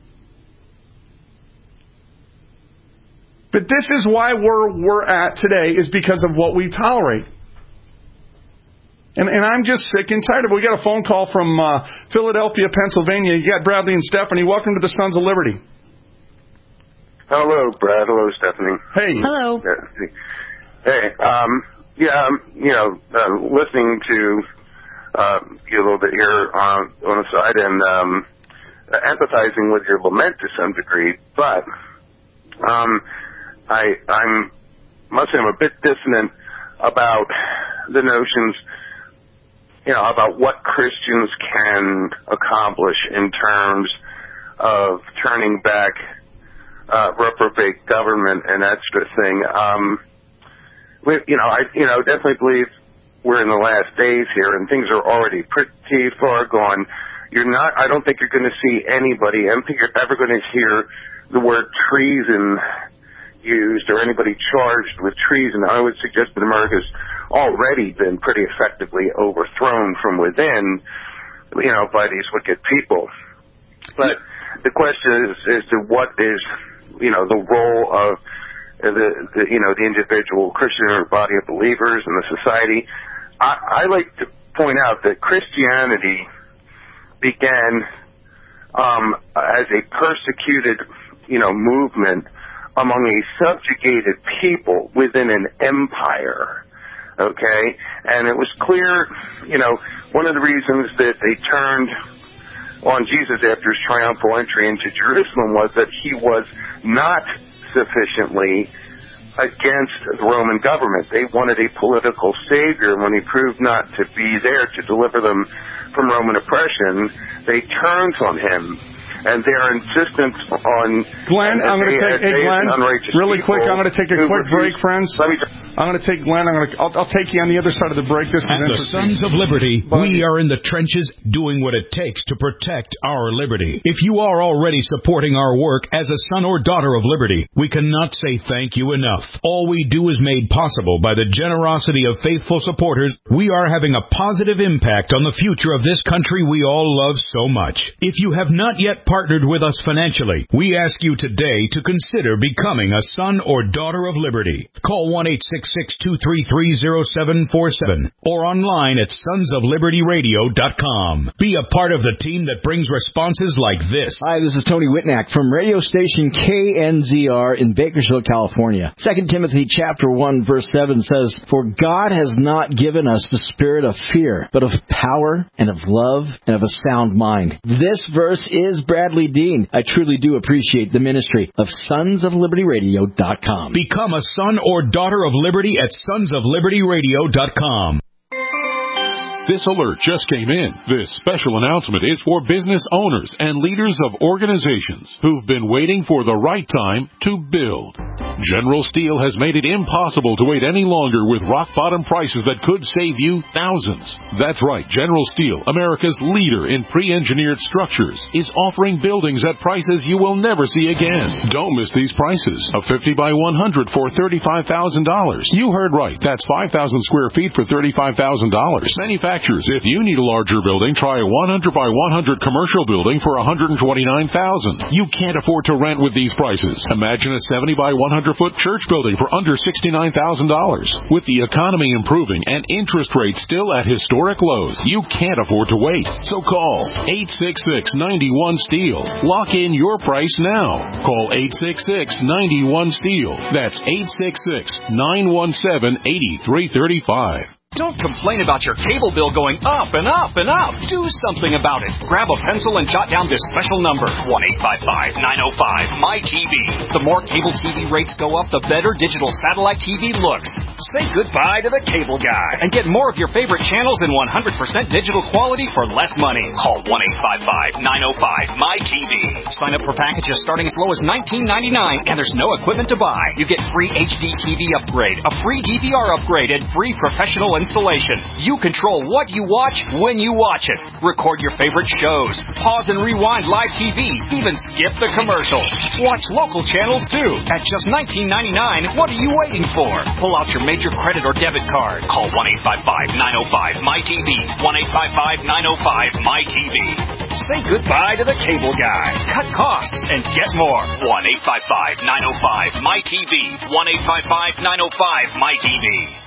But this is why we're, we're at today, is because of what we tolerate. And, and I'm just sick and tired of it. We got a phone call from uh, Philadelphia, Pennsylvania. You got Bradley and Stephanie. Welcome to the Sons of Liberty. Hello, Brad. Hello, Stephanie. Hey. Hello. Hey. Um, yeah, um, you know, uh, listening to uh, you a little bit here on, on the side and um, empathizing with your lament to some degree, but um, I I'm must say I'm a bit dissonant about the notions, you know, about what Christians can accomplish in terms of turning back uh, reprobate government and that sort of thing. Um, we, you know, I you know definitely believe we're in the last days here, and things are already pretty far gone. You're not. I don't think you're going to see anybody. I don't think you're ever going to hear the word treason used or anybody charged with treason. I would suggest that America's already been pretty effectively overthrown from within, you know, by these wicked people. But the question is, is to what is, you know, the role of the, the you know, the individual Christian or body of believers in the society. I, I like to point out that Christianity began um, as a persecuted, you know, movement among a subjugated people within an empire, okay? And it was clear, you know, one of the reasons that they turned on Jesus after his triumphal entry into Jerusalem was that he was not sufficiently against the Roman government. They wanted a political savior, and when he proved not to be there to deliver them from Roman oppression, they turned on him. and their insistence on Glenn, I'm going to take hey, Glenn, really quick. I'm going to take a quick break, friends. Let me. I'm going to take Glenn. I'm going to. I'll, I'll take you on the other side of the break. This is At the Sons of Liberty, but, we are in the trenches doing what it takes to protect our liberty. If you are already supporting our work as a son or daughter of liberty, we cannot say thank you enough. All we do is made possible by the generosity of faithful supporters. We are having a positive impact on the future of this country we all love so much. If you have not yet partnered with us financially, we ask you today to consider becoming a son or daughter of liberty. Call one eight six six, two three three, zero seven four seven or online at sons of liberty radio dot com. Be a part of the team that brings responses like this. Hi, this is Tony Whitnack from radio station K N Z R in Bakersfield, California. Second Timothy chapter one verse seven says, "For God has not given us the spirit of fear, but of power and of love and of a sound mind." This verse is Bradley Dean. I truly do appreciate the ministry of sons of liberty radio dot com. Become a son or daughter of liberty at sons of liberty radio dot com. This alert just came in. This special announcement is for business owners and leaders of organizations who've been waiting for the right time to build. General Steel has made it impossible to wait any longer with rock-bottom prices that could save you thousands. That's right. General Steel, America's leader in pre-engineered structures, is offering buildings at prices you will never see again. Don't miss these prices. A fifty by one hundred for thirty-five thousand dollars. You heard right. That's five thousand square feet for thirty-five thousand dollars. Manufacturers, if you need a larger building, try a one hundred by one hundred commercial building for one hundred twenty-nine thousand dollars. You can't afford to rent with these prices. Imagine a seventy by one hundred foot church building for under sixty-nine thousand dollars. With the economy improving and interest rates still at historic lows, you can't afford to wait. So call eight six six, nine one, STEEL. Lock in your price now. Call eight six six, nine one, STEEL. That's eight six six, nine one seven, eight three three five. Don't complain about your cable bill going up and up and up. Do something about it. Grab a pencil and jot down this special number, one eight five five, nine oh five, M Y T V. The more cable T V rates go up, the better digital satellite T V looks. Say goodbye to the cable guy and get more of your favorite channels in one hundred percent digital quality for less money. Call one eight five five, nine oh five, M Y T V. Sign up for packages starting as low as nineteen ninety-nine, and there's no equipment to buy. You get free H D T V upgrade, a free D V R upgrade, and free professional installation. You control what you watch when you watch it. Record your favorite shows. Pause and rewind live T V. Even skip the commercials. Watch local channels too. At just nineteen ninety-nine, what are you waiting for? Pull out your major credit or debit card. Call one eight five five, nine oh five, M Y T V. one eight five five, nine oh five, M Y T V. Say goodbye to the cable guy. Cut costs and get more. one eight five five, nine oh five, M Y T V. one eight five five, nine oh five, M Y T V.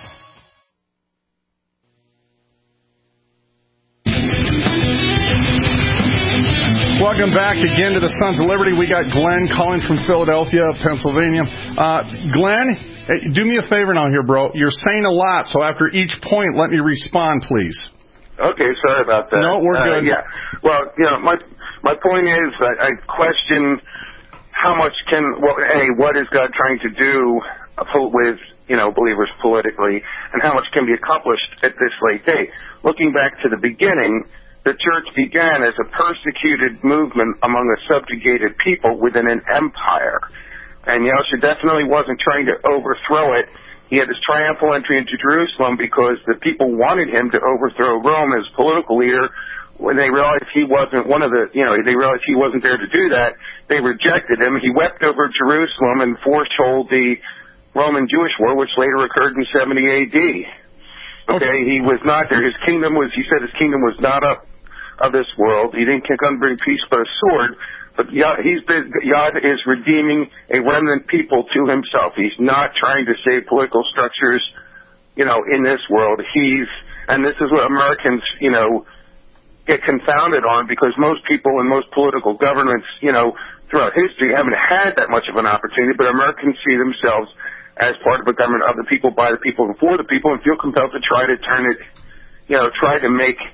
Welcome back again to the Sons of Liberty. We got Glenn calling from Philadelphia, Pennsylvania. Uh, Glenn, hey, do me a favor now here, bro. You're saying a lot, so after each point, let me respond, please. Okay, sorry about that. No, we're good. Uh, yeah. Well, you know, my my point is, I, I question how much can, well, A, what is God trying to do with, you know, believers politically, and how much can be accomplished at this late date. Looking back to the beginning, the church began as a persecuted movement among a subjugated people within an empire. And Yahshua definitely wasn't trying to overthrow it. He had his triumphal entry into Jerusalem because the people wanted him to overthrow Rome as political leader. When they realized he wasn't one of the, you know, they realized he wasn't there to do that, they rejected him. He wept over Jerusalem and foretold the Roman-Jewish war, which later occurred in seventy A D. Okay, he was not there. His kingdom was, he said his kingdom was not up of this world. He didn't come to bring peace but a sword. But Yah, he's been, Yah is redeeming a remnant people to himself. He's not trying to save political structures, you know, in this world. He's, and this is what Americans, you know, get confounded on, because most people in most political governments, you know, throughout history haven't had that much of an opportunity, but Americans see themselves as part of a government of the people, by the people, and for the people, and feel compelled to try to turn it, you know, try to make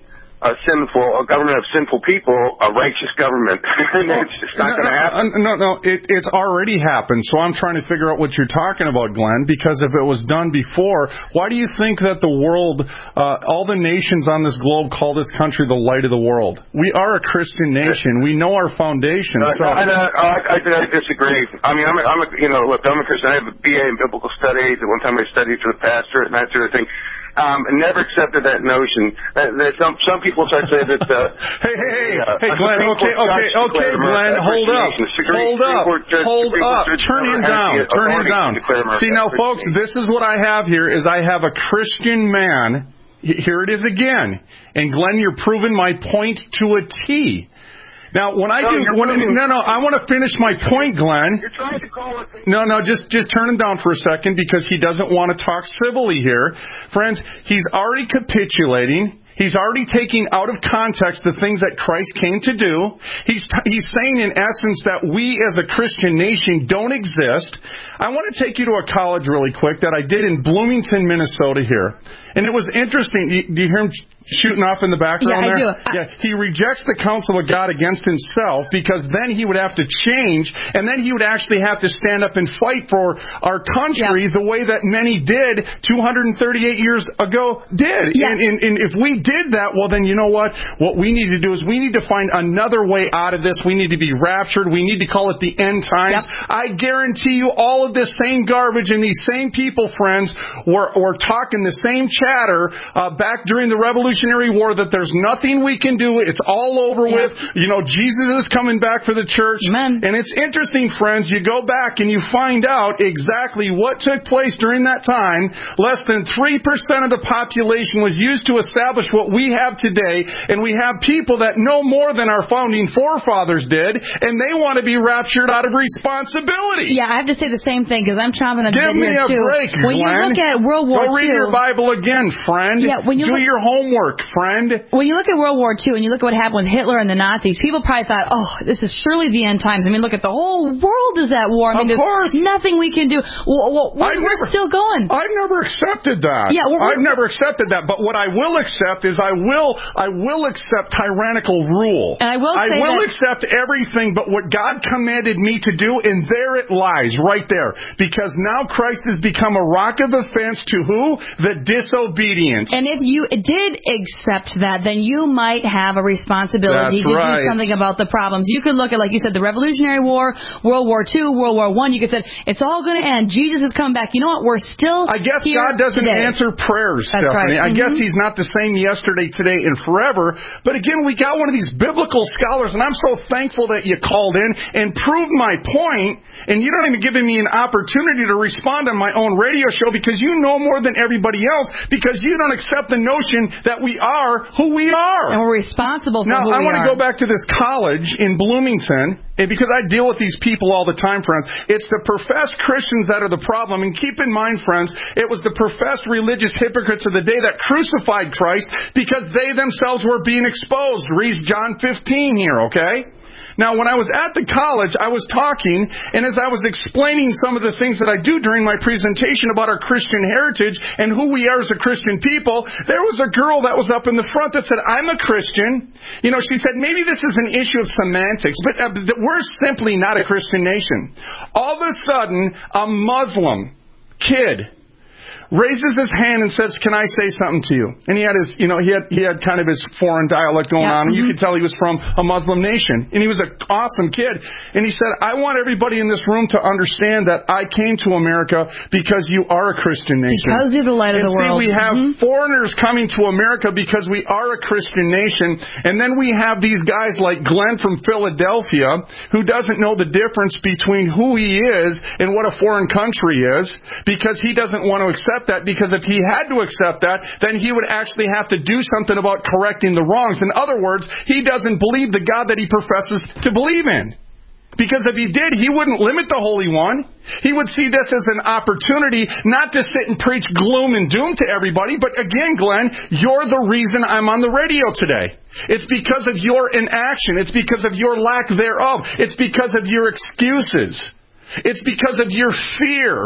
a sinful, a government of sinful people, a righteous government. It's just not no, going to happen. No, no, it, it's already happened. So I'm trying to figure out what you're talking about, Glenn, because if it was done before, why do you think that the world, uh, all the nations on this globe call this country the light of the world? We are a Christian nation. We know our foundation. Uh, so no, no, I, I, I disagree. I mean, I'm a, I'm a, you know, look, I'm a Christian. I have a B A in biblical studies. At one time I studied for the pastor and that sort of thing. Um, and never accepted that notion. That, that some some people try to say that. Uh, hey, hey, hey, uh, hey, Glenn. Okay, okay, okay, Glenn. Hold up, hold up, hold up. Turn him down. Turn him down. See now, folks, this is what I have here. Is I have a Christian man. Here it is again. And Glenn, you're proving my point to a T. Now, when I no, do, when, no, no, I want to finish my point, Glenn. You're trying to call it. No, no, just, just turn him down for a second because he doesn't want to talk civilly here. Friends, he's already capitulating. He's already taking out of context the things that Christ came to do. He's he's saying, in essence, that we as a Christian nation don't exist. I want to take you to a college really quick that I did in Bloomington, Minnesota here. And it was interesting. Do you hear him shooting off in the background yeah, there? I do. I- Yeah, he rejects the counsel of God against himself because then he would have to change, and then he would actually have to stand up and fight for our country yeah. the way that many did two hundred thirty-eight years ago did. Yeah. And, and, and if we did that, well, then you know what? What we need to do is we need to find another way out of this. We need to be raptured. We need to call it the end times. Yep. I guarantee you all of this same garbage and these same people, friends, were, were talking the same chatter uh, back during the Revolutionary War that there's nothing we can do. It's all over yeah. with. You know, Jesus is coming back for the church. Amen. And it's interesting, friends, you go back and you find out exactly what took place during that time. Less than three percent of the population was used to establish what we have today, and we have people that know more than our founding forefathers did, and they want to be raptured out of responsibility. Yeah, I have to say the same thing because I'm chomping at the Give bit me here a too. break, When you Glenn. look at World War Go read Two, your Bible again, friend. Yeah, when you Do look, your homework, friend. When you look at World War Two and you look at what happened with Hitler and the Nazis, people probably thought, oh, this is surely the end times. I mean, look at the whole world is at war. I mean, of there's course. nothing we can do. Well, well, we're, we're never, still going. I've never accepted that. Yeah, we're, we're, I've never accepted that. But what I will accept is I will I will accept tyrannical rule. And I will I say will that, accept everything but what God commanded me to do, and there it lies, right there. Because now Christ has become a rock of offense to who? The disobedient. And if you did accept that, then you might have a responsibility That's to right. do something about the problems. You could look at, like you said, the Revolutionary War, World War Two, World War One. You could say, it's all going to end. Jesus is coming back. You know what? We're still I guess here God doesn't today. answer prayers, That's Stephanie. right. I mm-hmm. guess He's not the same yesterday, today, and forever. But again, we got one of these biblical scholars, and I'm so thankful that you called in and proved my point, and you don't even giving me an opportunity to respond on my own radio show because you know more than everybody else because you don't accept the notion that we are who we are. And we're responsible for now, who I we want to are. go back to this college in Bloomington, and because I deal with these people all the time, friends, it's the professed Christians that are the problem. And keep in mind, friends, it was the professed religious hypocrites of the day that crucified Christ because they themselves were being exposed. Read John fifteen here, okay? Now, when I was at the college, I was talking, and as I was explaining some of the things that I do during my presentation about our Christian heritage and who we are as a Christian people, there was a girl that was up in the front that said, I'm a Christian. You know, she said, maybe this is an issue of semantics, but uh, we're simply not a Christian nation. All of a sudden, a Muslim kid raises his hand and says, can I say something to you? And he had his, you know, he had, he had kind of his foreign dialect going yeah. on, and mm-hmm. you could tell he was from a Muslim nation. And he was an awesome kid. And he said, I want everybody in this room to understand that I came to America because you are a Christian nation. Because you're the light and of the see, world. we have mm-hmm. foreigners coming to America because we are a Christian nation. And then we have these guys like Glenn from Philadelphia who doesn't know the difference between who he is and what a foreign country is because he doesn't want to accept that, because if he had to accept that, then he would actually have to do something about correcting the wrongs. In other words, he doesn't believe the God that he professes to believe in. Because if he did, he wouldn't limit the Holy One. He would see this as an opportunity not to sit and preach gloom and doom to everybody. But again, Glenn, you're the reason I'm on the radio today. It's because of your inaction. It's because of your lack thereof. It's because of your excuses. It's because of your fear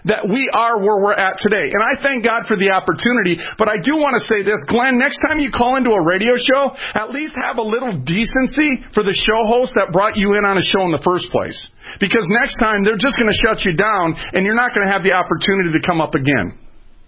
that we are where we're at today. And I thank God for the opportunity, but I do want to say this, Glenn, next time you call into a radio show, at least have a little decency for the show host that brought you in on a show in the first place. Because next time, they're just going to shut you down, and you're not going to have the opportunity to come up again.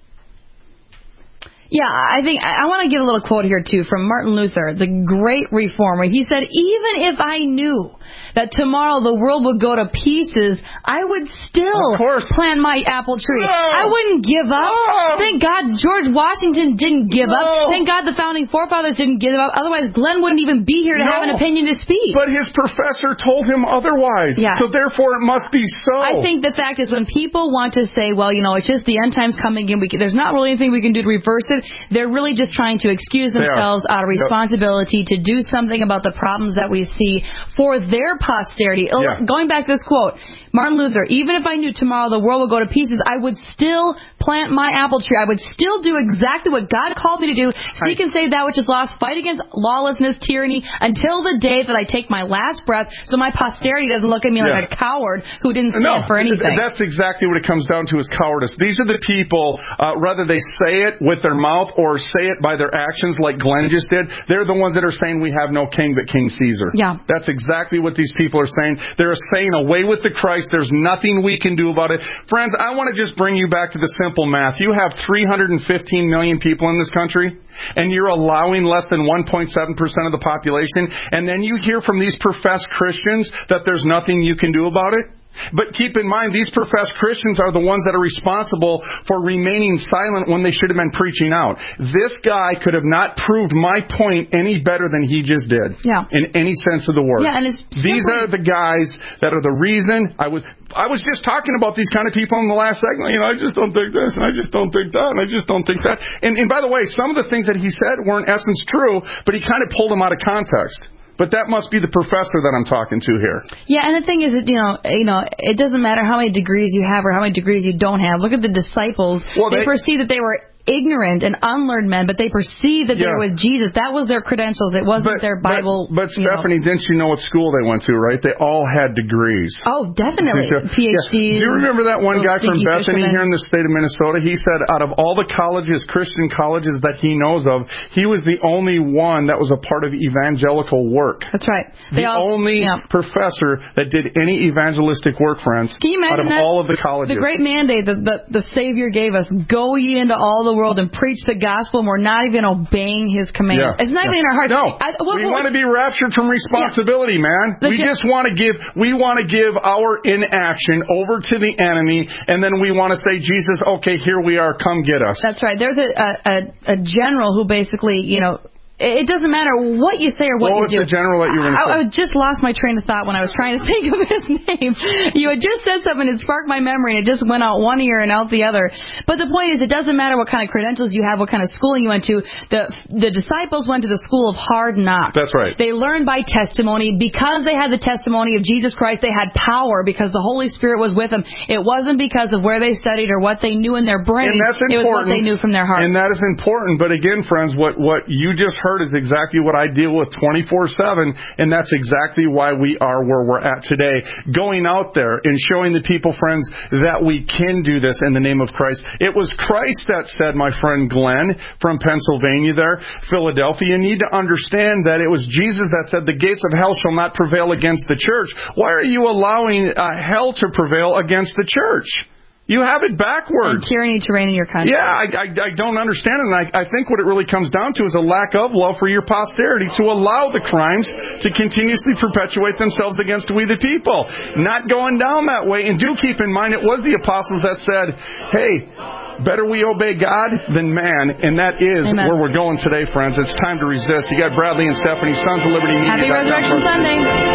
Yeah, I think I want to give a little quote here, too, from Martin Luther, the great reformer. He said, even if I knew that tomorrow the world would go to pieces, I would still plant my apple tree. No. I wouldn't give up. No. Thank God George Washington didn't give no. up. Thank God the founding forefathers didn't give up. Otherwise, Glenn wouldn't even be here to no. have an opinion to speak. But his professor told him otherwise. Yeah. So therefore, it must be so. I think the fact is when people want to say, well, you know, it's just the end times coming in, we can, there's not really anything we can do to reverse it, they're really just trying to excuse themselves out of responsibility yep. to do something about the problems that we see for their posterity. Yeah. Going back to this quote, Martin Luther, even if I knew tomorrow the world would go to pieces, I would still plant my apple tree. I would still do exactly what God called me to do, seek and save that which is lost, fight against lawlessness, tyranny, until the day that I take my last breath, so my posterity doesn't look at me yeah. like a coward who didn't stand no, for anything. That's exactly what it comes down to is cowardice. These are the people, uh, whether they say it with their mouth or say it by their actions like Glenn just did, they're the ones that are saying we have no king but King Caesar. Yeah. That's exactly what these people are saying. They're saying away with the Christ. There's nothing we can do about it. Friends, I want to just bring you back to the simple math. You have three hundred fifteen million people in this country, and you're allowing less than one point seven percent of the population, and then you hear from these professed Christians that there's nothing you can do about it? But keep in mind, these professed Christians are the ones that are responsible for remaining silent when they should have been preaching out. This guy could have not proved my point any better than he just did. Yeah. In any sense of the word. Yeah, and it's these are the guys that are the reason I was I was just talking about these kind of people in the last segment. You know, I just don't think this, and I just don't think that, and I just don't think that. And, and by the way, some of the things that he said were in essence true, but he kind of pulled them out of context. But that must be the professor that I'm talking to here. Yeah, and the thing is, that, you know, you know, it doesn't matter how many degrees you have or how many degrees you don't have. Look at the disciples. Well, they, they perceived that they were ignorant and unlearned men, but they perceived that yeah. they were with Jesus. That was their credentials. It wasn't but, their Bible. But, but Stephanie, know. didn't you know what school they went to, right? They all had degrees. Oh, definitely. P H Ds. Yeah. Do you remember that one guy from Bethany fishermen. here in the state of Minnesota? He said out of all the colleges, Christian colleges that he knows of, he was the only one that was a part of evangelical work. That's right. The they all, only yeah. professor that did any evangelistic work, friends, Can you out of that? all of the colleges. The great mandate that the, the Savior gave us, go ye into all the world and preach the gospel, and we're not even obeying his command. Yeah. It's not yeah. even in our hearts. No, I, what, we what, want to be raptured from responsibility, yeah. man. The we gen- just want to give, we want to give our inaction over to the enemy, and then we want to say, Jesus, okay, here we are, come get us. That's right. There's a, a, a general who basically, you know, it doesn't matter what you say or what, what you do. What was the general that you were going to say? I, I just lost my train of thought when I was trying to think of his name. You had just said something, it sparked my memory, and it just went out one ear and out the other. But the point is, it doesn't matter what kind of credentials you have, what kind of schooling you went to. The the disciples went to the school of hard knocks. That's right. They learned by testimony. Because they had the testimony of Jesus Christ, they had power because the Holy Spirit was with them. It wasn't because of where they studied or what they knew in their brain. And that's important. It was what they knew from their heart. And that is important. But again, friends, what, what you just heard is exactly what I deal with twenty-four seven, and that's exactly why we are where we're at today. Going out there and showing the people, friends, that we can do this in the name of Christ. It was Christ that said, my friend Glenn from Pennsylvania there, Philadelphia, you need to understand that it was Jesus that said, the gates of hell shall not prevail against the church. Why are you allowing uh, hell to prevail against the church? You have it backwards. And tyranny to reign in your country. Yeah, I, I, I don't understand it. And I, I think what it really comes down to is a lack of love for your posterity to allow the crimes to continuously perpetuate themselves against we the people. Not going down that way. And do keep in mind, it was the apostles that said, hey, better we obey God than man. And that is Amen. Where we're going today, friends. It's time to resist. You got Bradley and Stephanie, Sons of Liberty Media. Happy Resurrection Sunday.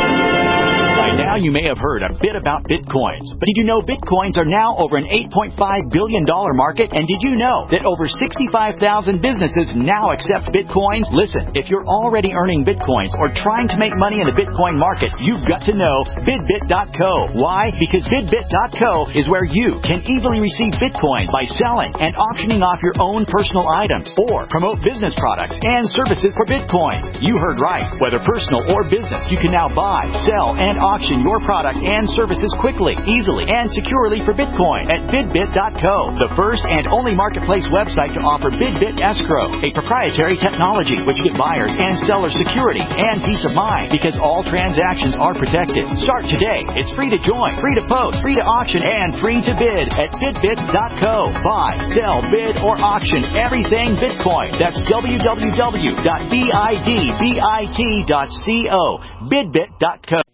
By now, you may have heard a bit about Bitcoins. But did you know Bitcoins are now over an eight point five billion dollars market? And did you know that over sixty-five thousand businesses now accept Bitcoins? Listen, if you're already earning Bitcoins or trying to make money in the Bitcoin market, you've got to know Bidbit dot co. Why? Because Bidbit dot co is where you can easily receive Bitcoin by selling and auctioning off your own personal items or promote business products and services for Bitcoins. You heard right. Whether personal or business, you can now buy, sell, and auction your product and services quickly, easily, and securely for Bitcoin at bidbit dot co, the first and only marketplace website to offer BidBit Escrow, a proprietary technology which gives buyers and sellers security and peace of mind because all transactions are protected. Start today. It's free to join, free to post, free to auction, and free to bid at bidbit dot co. Buy, sell, bid, or auction everything Bitcoin. That's w w w dot bidbit dot co. bidbit dot co.